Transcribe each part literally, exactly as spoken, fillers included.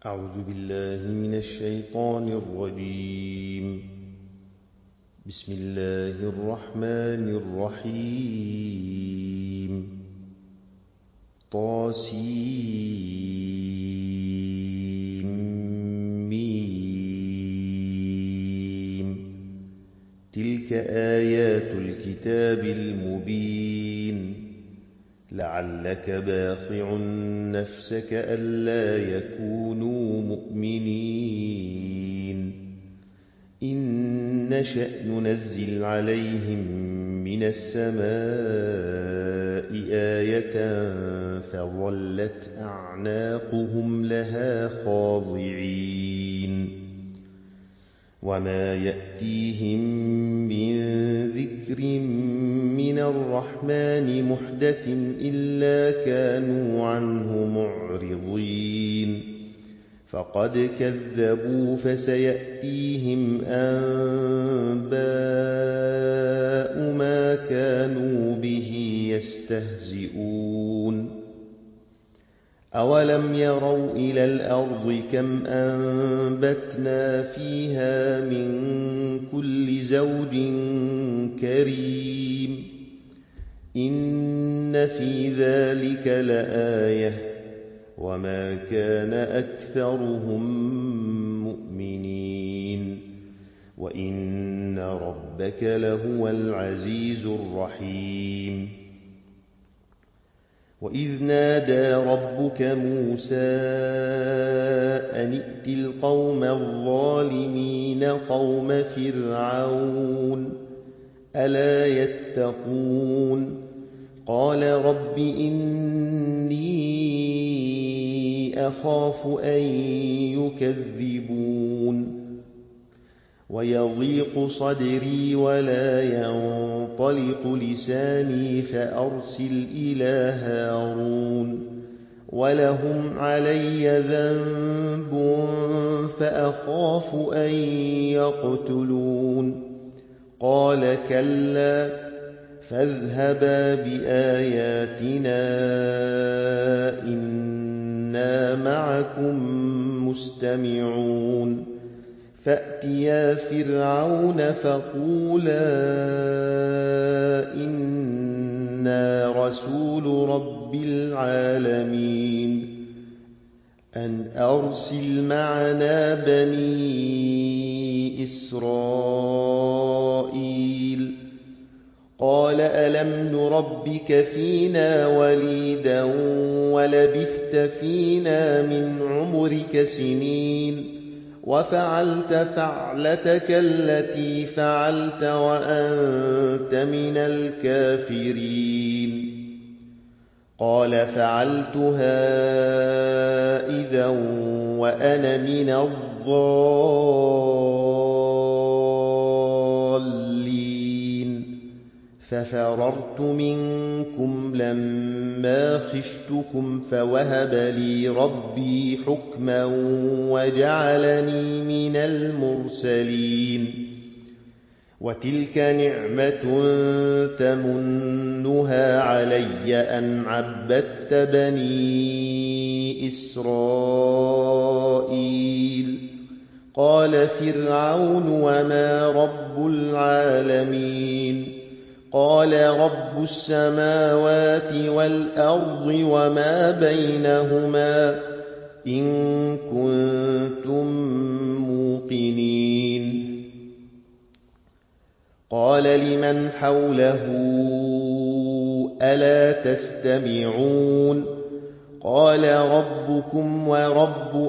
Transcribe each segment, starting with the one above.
أعوذ بالله من الشيطان الرجيم. بسم الله الرحمن الرحيم. طاسيم ميم. تلك آيات الكتاب المبين. لعلك باخع نفسك ألا يكونوا مؤمنين. إن نشأ ننزل عليهم من السماء آية فظلت أعناقهم لها خاضعين. وما يأتيهم من ذكر من الرحمن محدث إلا كانوا عنه معرضين. فقد كذبوا فسيأتيهم أنباء ما كانوا به يستهزئون. أولم يروا إلى الأرض كم أنبتنا فيها من كل زوج كريم. إن في ذلك لآية وما كان أكثرهم مؤمنين. وإن ربك لهو العزيز الرحيم. وإذ نادى ربك موسى أن ائت القوم الظالمين قوم فرعون ألا يتقون. قال رب إني أخاف أن يكذبون. ويضيق صدري ولا ينطلق لساني فأرسل إلى هارون ولهم علي ذنب فأخاف أن يقتلون. قال كلا فاذهبا بآياتنا إنا معكم مستمعون. فأتيا فرعون فقولا إنا رسول رب العالمين أن أرسل معنا بني إسرائيل. قال ألم نربك فينا وليدا ولبثت فينا من عمرك سنين وفعلت فعلتك التي فعلت وأنت من الكافرين. قال فعلتها إذا وأنا من الضالين. ففررت منكم لما خفتكم فوهب لي ربي حكما وجعلني من المرسلين. وتلك نعمة تمنها علي أن عبدت بني إسرائيل. قال فرعون وما رب العالمين. قال رب السماوات والأرض وما بينهما إن كنتم موقنين. قال لمن حوله ألا تستمعون. قال ربكم ورب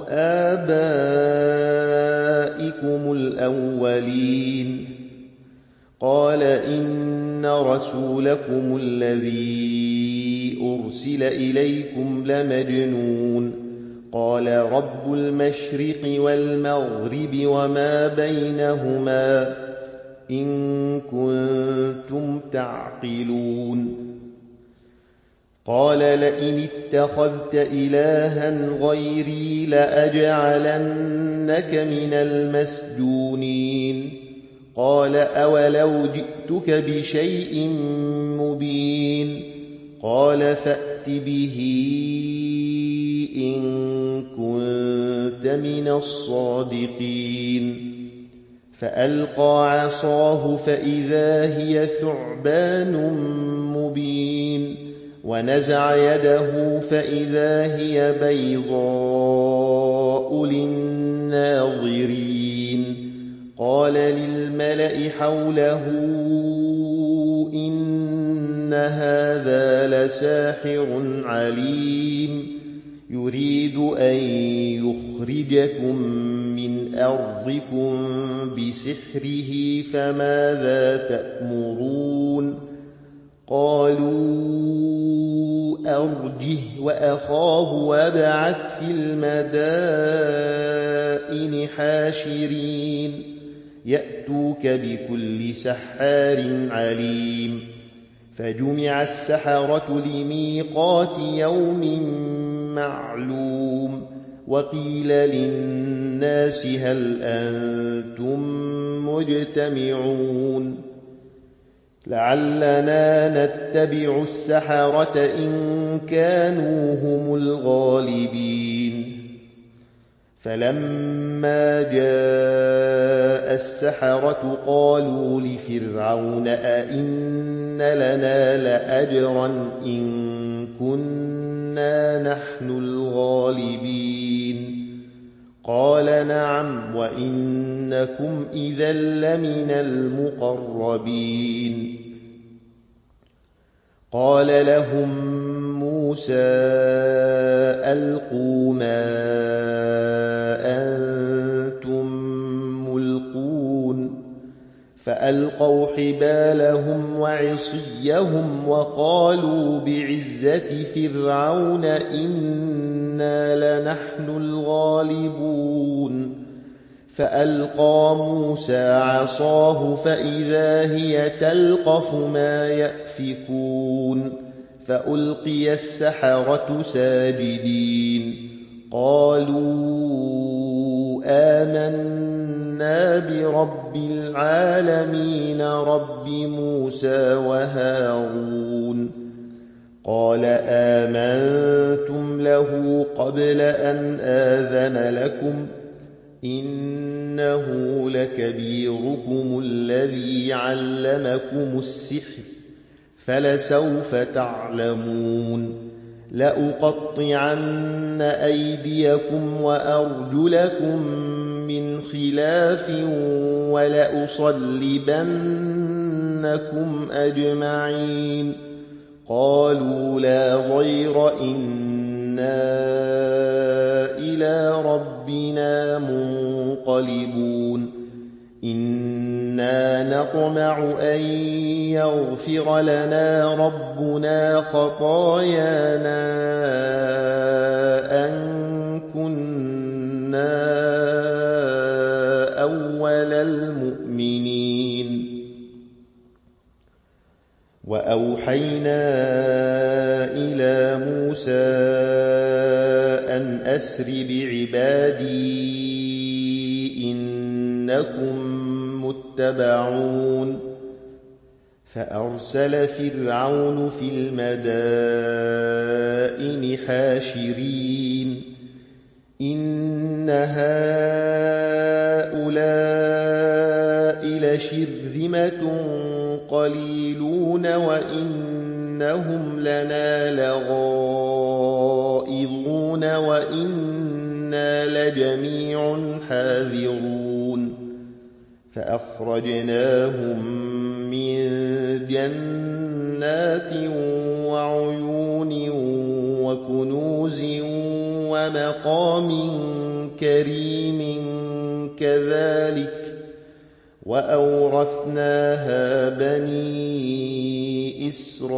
آبائكم الأولين. قال إن رسولكم الذي أرسل إليكم لمجنون. قال رب المشرق والمغرب وما بينهما إن كنتم تعقلون. قال لئن اتخذت إلها غيري لأجعلنك من المسجونين. قال أولو جئتك بشيء مبين. قال فأت به إن كنت كنت من الصادقين فألقى عصاه فإذا هي ثعبان مبين ونزع يده فإذا هي بيضاء للناظرين قال للملأ حوله إن هذا لساحر عليم يريد أن يخرجكم من أرضكم بسحره فماذا تأمرون قالوا أرجه وأخاه وابعث في المدائن حاشرين يأتوك بكل سحار عليم فجمع السحرة لميقات يوم معلوم وقيل للناس هل أنتم مجتمعون لعلنا نتبع السحرة إن كانوا هم الغالبين فلما جاء السحرة قالوا لفرعون أئن لنا لأجرا إن كنا نحن الغالبين قال نعم وإنكم إذا لمن المقربين قال لهم موسى ألقوا ما أنتم ملقون فألقوا حبالهم وعصيهم وقالوا بعزة فرعون إنا لنحن الغالبون فألقى موسى عصاه فإذا هي تلقف ما يأفكون فألقي السحرة ساجدين قالوا آمنا برب العالمين رب موسى وهارون قال آمنتم له قبل أن آذن لكم إنه لكبيركم الذي علمكم السحر فلسوف تعلمون لأقطعن أيديكم وأرجلكم من خلاف ولأصلبنكم أجمعين قالوا لا ضير إنا إلى ربنا منقلبون إنا نطمع أن يغفر لنا ربنا خطايانا أن كنا أول المؤمنين وأوحينا إلى موسى أن أسر بعبادي إنكم متبعون فأرسل فرعون في المدائن حاشرين إن هؤلاء لشرذمة قليلون وإنهم لنا لغائظون وإنا لجميع حاذرون فأخرجناهم من جنات وعيون وكنوز ومقام كريم كذلك وأورثناها بني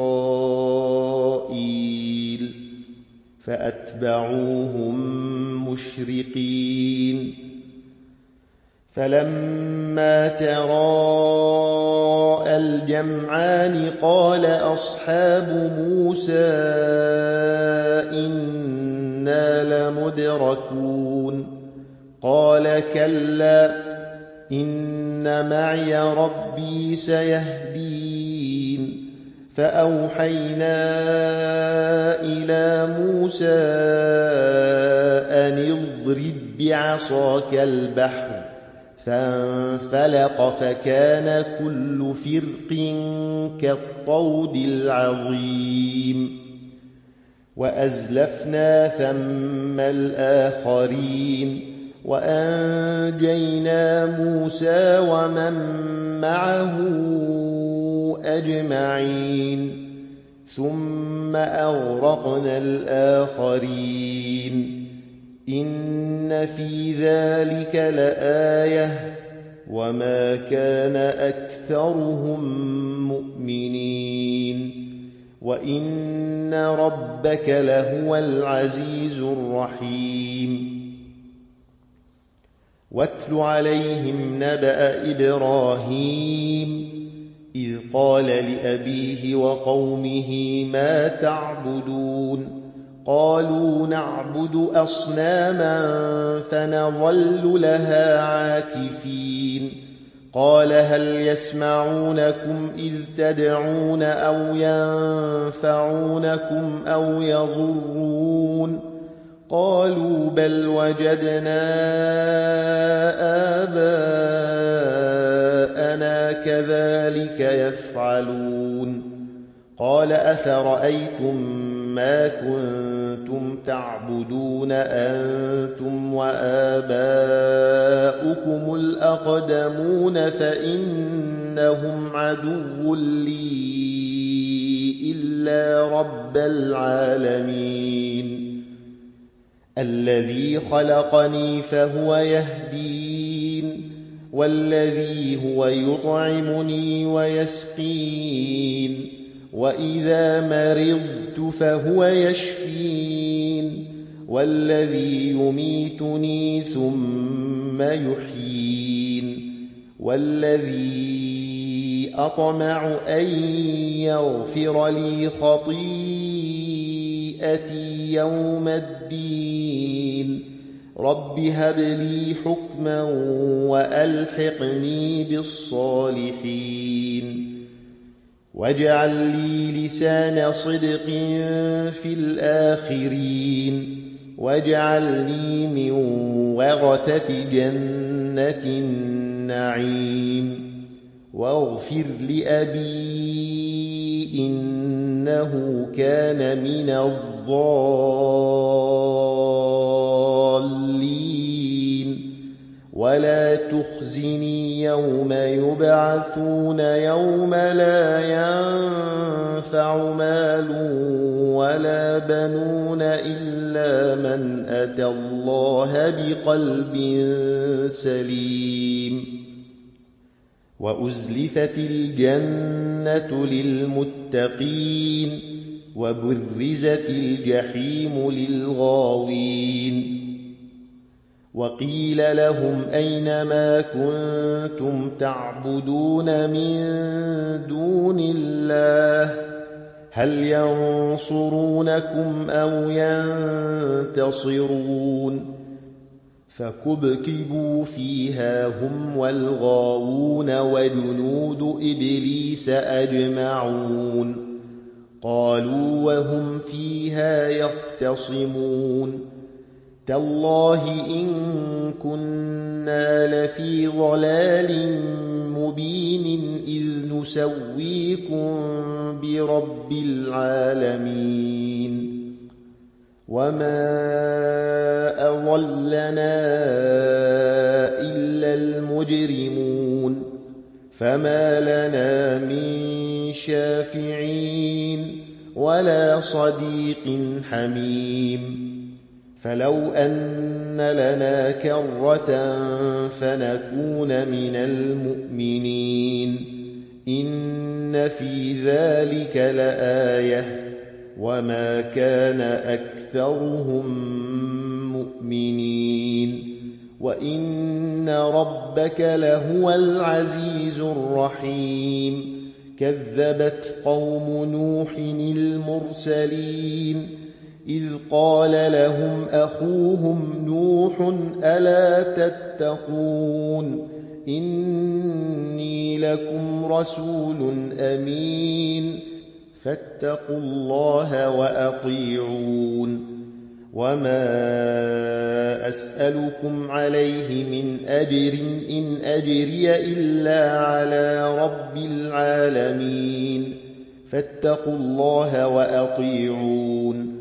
إسرائيل فأتبعوهم مشرقين فلما تراءى الجمعان قال أصحاب موسى إنا لمدركون قال كلا إن معي ربي سيهدين فأوحينا إلى موسى أن اضرب بعصاك البحر فانفلق فكان كل فرق كالطود العظيم وأزلفنا ثم الآخرين وأنجينا موسى ومن معه أجمعين ثم أغرقنا الآخرين إن في ذلك لآية وما كان أكثرهم مؤمنين وإن ربك لهو العزيز الرحيم واتل عليهم نبأ إبراهيم إذ قال لأبيه وقومه ما تعبدون قالوا نعبد أصناما فنظل لها عاكفين قال هل يسمعونكم إذ تدعون أو ينفعونكم أو يضرون قالوا بل وجدنا آباءنا كذلك يفعلون قال أفرأيتم ما كنتم تعبدون أنتم وآباؤكم الأقدمون فإنهم عدو لي إلا رب العالمين الذي خلقني فهو يهدين والذي هو يطعمني ويسقين وإذا مرضت فهو يشفين والذي يميتني ثم يحيين والذي أطمع أن يغفر لي خطيئتي يوم الدين رب هب لي حكما وألحقني بالصالحين واجعل لي لسان صدق في الآخرين واجعلني من ورثة جنة النعيم واغفر لأبي إنه كان من الضالين ولا تخزني يوم يبعثون يوم لا ينفع مال ولا بنون إلا من أتى الله بقلب سليم وأزلفت الجنة للمتقين وبرزت الجحيم للغاوين وقيل لهم أين ما كنتم تعبدون من دون الله هل ينصرونكم أو ينتصرون فكبكبوا فيها هم والغاوون وجنود إبليس أجمعون قالوا وهم فيها يختصمون تالله إن كنا لفي ضلال مبين إذ نسويكم برب العالمين وما أضلنا إلا المجرمون فما لنا من شافعين ولا صديق حميم فلو أن لنا كرة فنكون من المؤمنين إن في ذلك لآية وما كان أكثرهم مؤمنين وإن ربك لهو العزيز الرحيم كذبت قوم نوح المرسلين إذ قال لهم أخوهم نوح ألا تتقون إني لكم رسول أمين فاتقوا الله وأطيعون وما أسألكم عليه من أجر إن أجري إلا على رب العالمين فاتقوا الله وأطيعون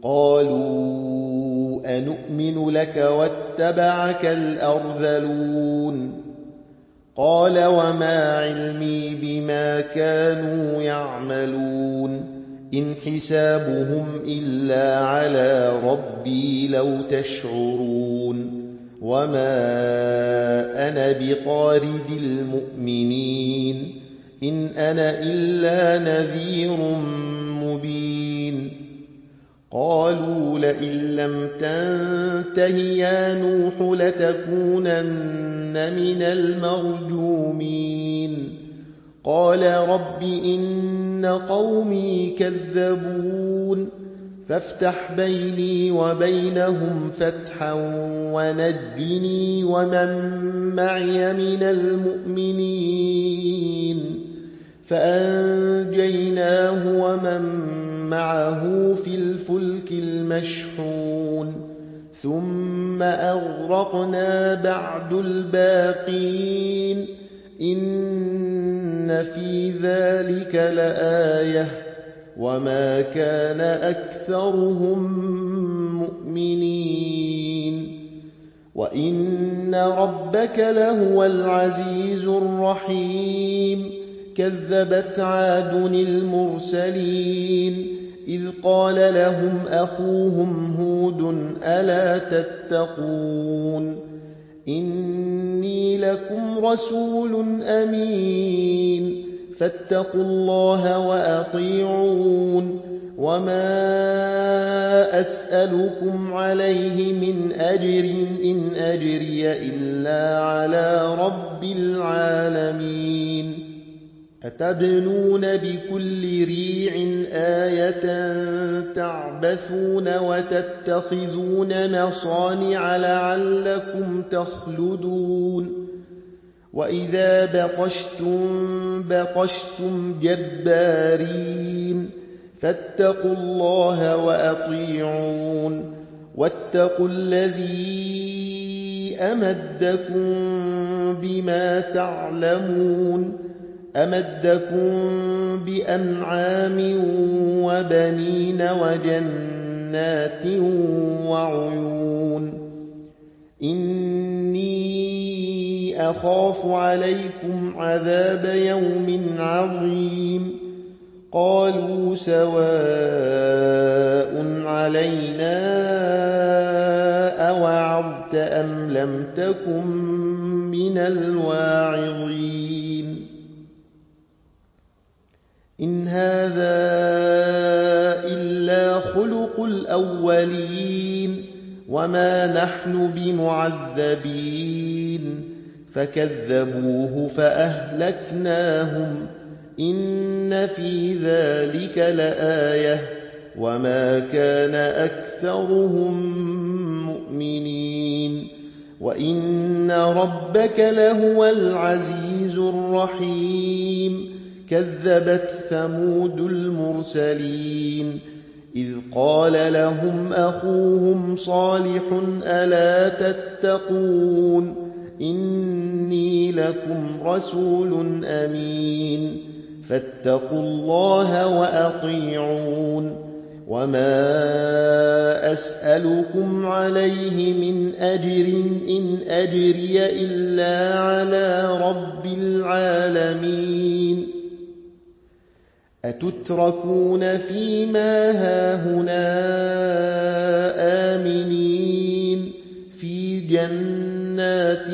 قالوا أنؤمن لك واتبعك الأرذلون قال وما علمي بما كانوا يعملون إن حسابهم إلا على ربي لو تشعرون وما أنا بطارد المؤمنين إن أنا إلا نذير مبين قالوا لئن لم تنته يا نوح لتكونن من المرجومين قال رب إن قومي كذبون فافتح بيني وبينهم فتحا ونجني ومن معي من المؤمنين فأنجيناه ومن معه في الفلك المشحون ثم أغرقنا بعد الباقين إن في ذلك لآية وما كان أكثرهم مؤمنين وإن ربك لهو العزيز الرحيم كذبت عاد المرسلين إذ قال لهم أخوهم هود ألا تتقون إني لكم رسول أمين فاتقوا الله وأطيعون وما أسألكم عليه من أجر إن أجري إلا على رب العالمين أتبنون بكل ريع آية تعبثون وتتخذون مصانع لعلكم تخلدون وإذا بطشتم بطشتم جبارين فاتقوا الله وأطيعون واتقوا الذي أمدكم بما تعلمون أمدكم بأنعام وبنين وجنات وعيون إني أخاف عليكم عذاب يوم عظيم قالوا سواء علينا أوعظت أم لم تكن من الواعظين إن هذا إلا خلق الأولين وما نحن بمعذبين فكذبوه فأهلكناهم إن في ذلك لآية وما كان أكثرهم مؤمنين وإن ربك لهو العزيز الرحيم كذبت ثمود المرسلين إذ قال لهم أخوهم صالح ألا تتقون إني لكم رسول أمين فاتقوا الله وأطيعون وما أسألكم عليه من أجر إن أجري إلا على رب العالمين أتتركون فيما هاهنا آمنين في جنات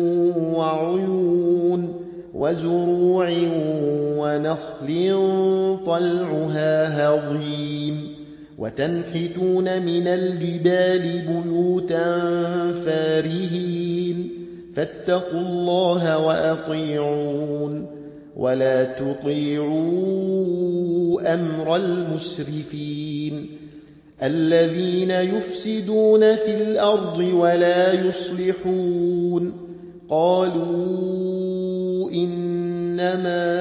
وعيون وزروع ونخل طلعها هضيم وتنحتون من الجبال بيوتا فارهين فاتقوا الله وأطيعون ولا تطيعوا أمر المسرفين الذين يفسدون في الأرض ولا يصلحون قالوا إنما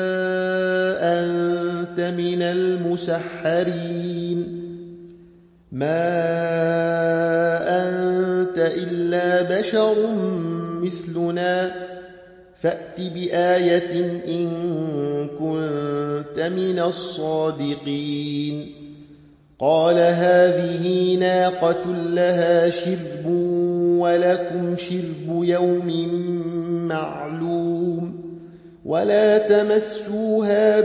أنت من المسحرين مَا أَنتَ إِلَّا بَشَرٌ مِثْلُنَا فَأْتِ بِآيَةٍ إِن كُنتَ مِنَ الصَّادِقِينَ قَالَ هَٰذِهِ نَاقَةٌ لَهَا شِرْبٌ وَلَكُمْ شِرْبُ يَوْمٍ مَّعْلُومٍ وَلَا تَمَسُّوهَا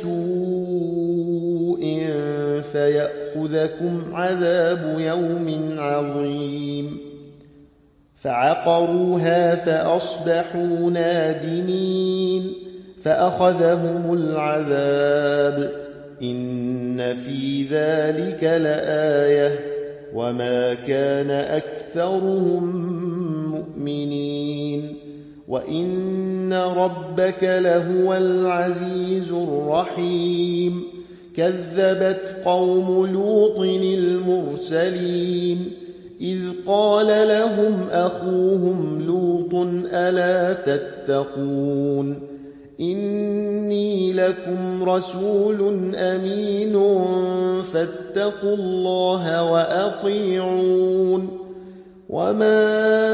بِسُوءٍ فَيَأْخُذَكُمْ عَذَابُ يَوْمٍ عَظِيمٍ فَعَقَرُوهَا فَأَصْبَحُوا نَادِمِينَ فَأَخَذَهُمُ الْعَذَابُ إِنَّ فِي ذَلِكَ لَآيَةً وَمَا كَانَ أَكْثَرُهُم مُّؤْمِنِينَ وَإِنَّ رَبَّكَ لَهُوَ الْعَزِيزُ الرَّحِيمُ كَذَّبَتْ قَوْمُ لُوطٍ الْمُرْسَلِينَ إِذْ قَالَ لَهُمْ أَخُوهُمْ لُوطٌ أَلَا تَتَّقُونَ إِنِّي لَكُمْ رَسُولٌ أَمِينٌ فَاتَّقُوا اللَّهَ وَأَطِيعُونِ وَمَا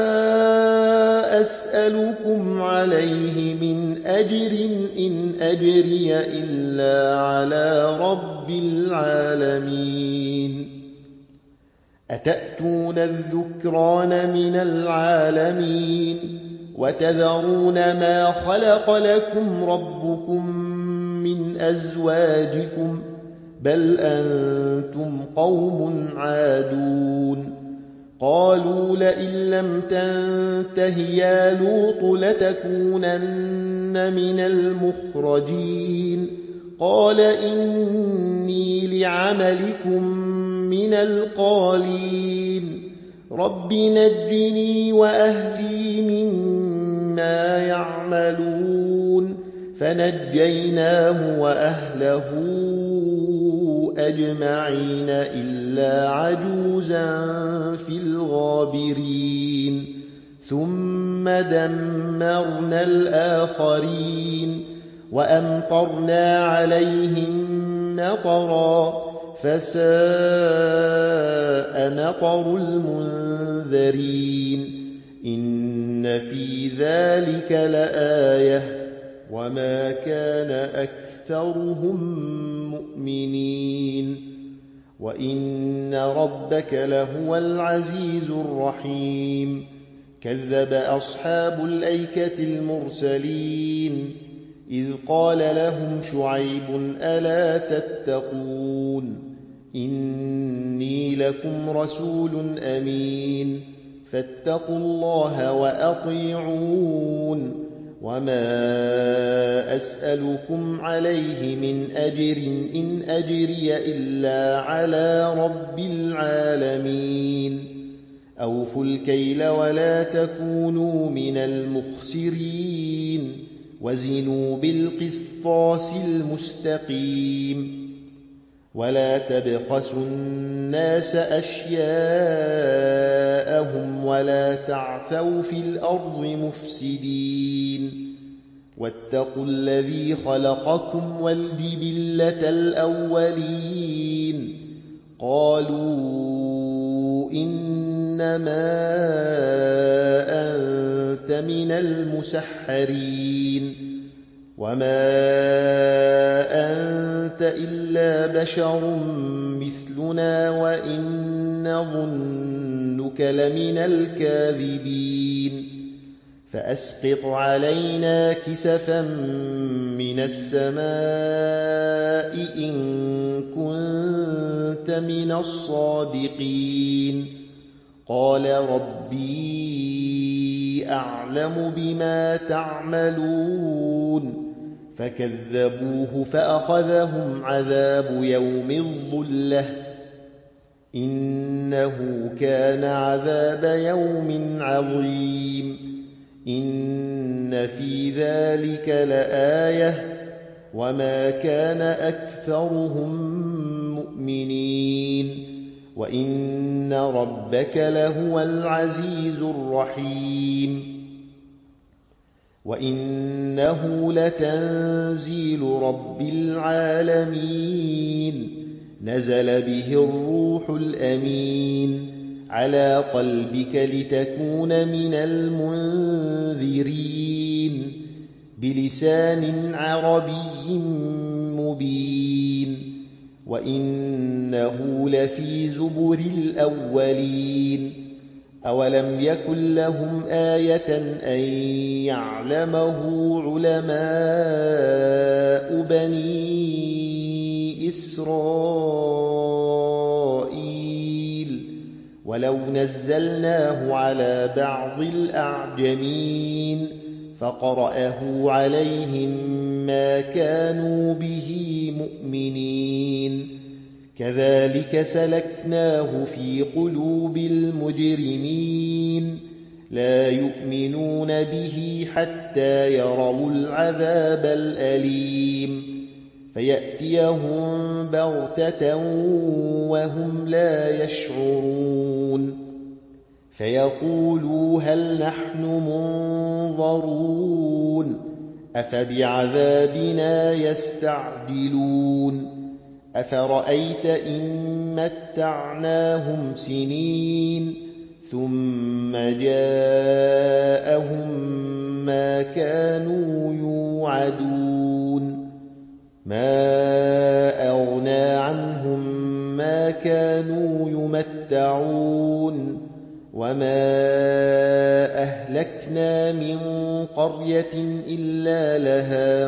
أَسْأَلُكُمْ عَلَيْهِ مِنْ أَجْرٍ إِنْ أَجْرِيَ إِلَّا عَلَىٰ رَبِّ الْعَالَمِينَ أَتَأْتُونَ الذُّكْرَانَ مِنَ الْعَالَمِينَ وَتَذَرُونَ مَا خَلَقَ لَكُمْ رَبُّكُم مِّنْ أَزْوَاجِكُم بَلْ أَنتُمْ قَوْمٌ عَادُونَ قَالُوا لَئِن لَّمْ تَنتَهِ يَا لُوطُ لَتَكُونَنَّ مِنَ الْمُخْرَجِينَ قَالَ إِنِّي لِعَمَلِكُم مِّنَ الْقَالِينَ رَبِّ نَجِّنِي وَأَهْلِي مِمَّا يَعْمَلُونَ فَنَجَّيْنَاهُ وَأَهْلَهُ أَجْمَعِينَ إِلَّا عَجُوزًا فِي الْغَابِرِينَ ثُمَّ دَمَّرْنَا الْآخَرِينَ وَأَمْطَرْنَا عَلَيْهِم مَّطَرًا فَسَاءَ مَطَرُ الْمُنذَرِينَ إِنَّ فِي ذَلِكَ لَآيَةً وَمَا كَانَ أَكْثَرُهُم مُّؤْمِنِينَ وَإِنَّ رَبَّكَ لَهُوَ الْعَزِيزُ الرَّحِيمُ كَذَّبَ أَصْحَابُ الْأَيْكَةِ الْمُرْسَلِينَ إِذْ قَالَ لَهُمْ شُعَيْبٌ أَلَا تَتَّقُونَ إِنِّي لَكُمْ رَسُولٌ أَمِينٌ فَاتَّقُوا اللَّهَ وَأَطِيعُونِ وَمَا أَسْأَلُكُمْ عَلَيْهِ مِنْ أَجْرٍ إِنْ أَجْرِيَ إِلَّا عَلَىٰ رَبِّ الْعَالَمِينَ أَوْفُوا الْكَيْلَ وَلَا تَكُونُوا مِنَ الْمُخْسِرِينَ وَزِنُوا بِالْقِسْطَاسِ الْمُسْتَقِيمِ وَلَا تَبْخَسُوا النَّاسَ أَشْيَاءَهُمْ وَلَا تَعْثَوْا فِي الْأَرْضِ مُفْسِدِينَ وَاتَّقُوا الَّذِي خَلَقَكُمْ وَالْجِبِلَّةَ الْأَوَّلِينَ قَالُوا إِنَّمَا أَنتَ مِنَ الْمُسَحَّرِينَ وَمَا أَنتَ إِلَّا بَشَرٌ مِّثْلُنَا وَإِن نَّظُنُّكَ لَمِنَ الْكَاذِبِينَ فَأَسْقِطْ عَلَيْنَا كِسَفًا مِّنَ السَّمَاءِ إِن كُنتَ مِنَ الصَّادِقِينَ قَالَ رَبِّي أَعْلَمُ بِمَا تَعْمَلُونَ فَكَذَّبُوهُ فَأَخَذَهُمْ عَذَابُ يَوْمِ الظُّلَّةِ إِنَّهُ كَانَ عَذَابَ يَوْمٍ عَظِيمٍ إِنَّ فِي ذَلِكَ لَآيَةً وَمَا كَانَ أَكْثَرُهُم مُّؤْمِنِينَ وَإِنَّ رَبَّكَ لَهُوَ الْعَزِيزُ الرَّحِيمُ وَإِنَّهُ لَتَنزِيلُ رَبِّ الْعَالَمِينَ نزل به الروح الأمين على قلبك لتكون من المنذرين بلسان عربي مبين وإنه لفي زبر الأولين أولم يكن لهم آية أن يعلمه علماء بني إسرائيل ولو نزلناه على بعض الأعجمين فقرأه عليهم ما كانوا به مؤمنين كذلك سلكناه في قلوب المجرمين لا يؤمنون به حتى يروا العذاب الأليم فيأتيهم بغتة وهم لا يشعرون فيقولوا هل نحن منظرون أفبعذابنا يستعجلون أفرأيت إن متعناهم سنين ثم جاءهم ما كانوا يوعدون ما أغنى عنهم ما كانوا يمتعون وما أهلكنا من قرية إلا لها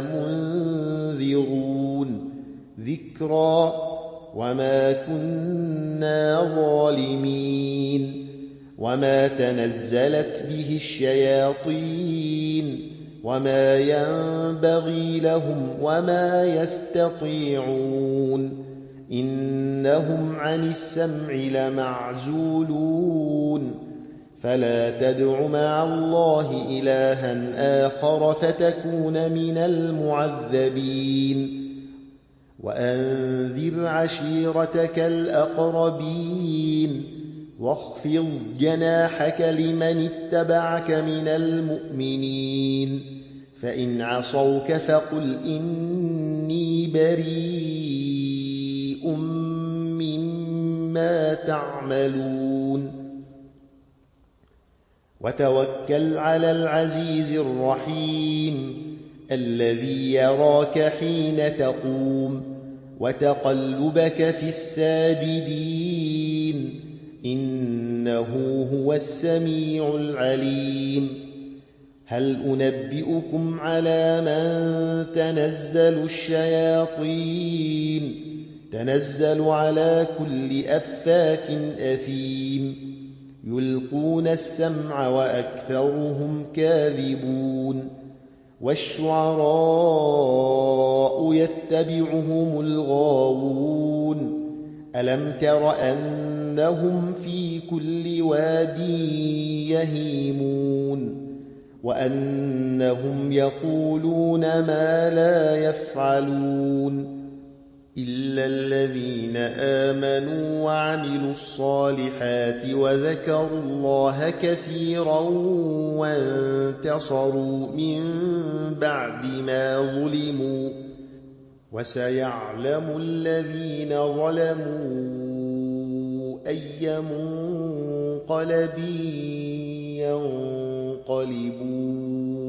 منذرون ذكرى وما كنا ظالمين وما تنزلت به الشياطين وما ينبغي لهم وما يستطيعون إنهم عن السمع لمعزولون فلا تدع مع الله إلها آخر فتكون من المعذبين وأنذر عشيرتك الأقربين واخفض جناحك لمن اتبعك من المؤمنين فإن عصوك فقل إني بريء مما تعملون وتوكل على العزيز الرحيم الذي يراك حين تقوم وتقلبك في الساجدين إنه هو السميع العليم هل أنبئكم على من تنزل الشياطين تنزل على كل أفاك أثيم يلقون السمع وأكثرهم كاذبون والشعراء يتبعهم الغاوون ألم تر أنهم في كل واد يهيمون وأنهم يقولون ما لا يفعلون إلا الذين آمنوا وعملوا الصالحات وذكروا الله كثيرا وانتصروا من بعد ما ظلموا وسيعلم الذين ظلموا أي منقلب ينقلبون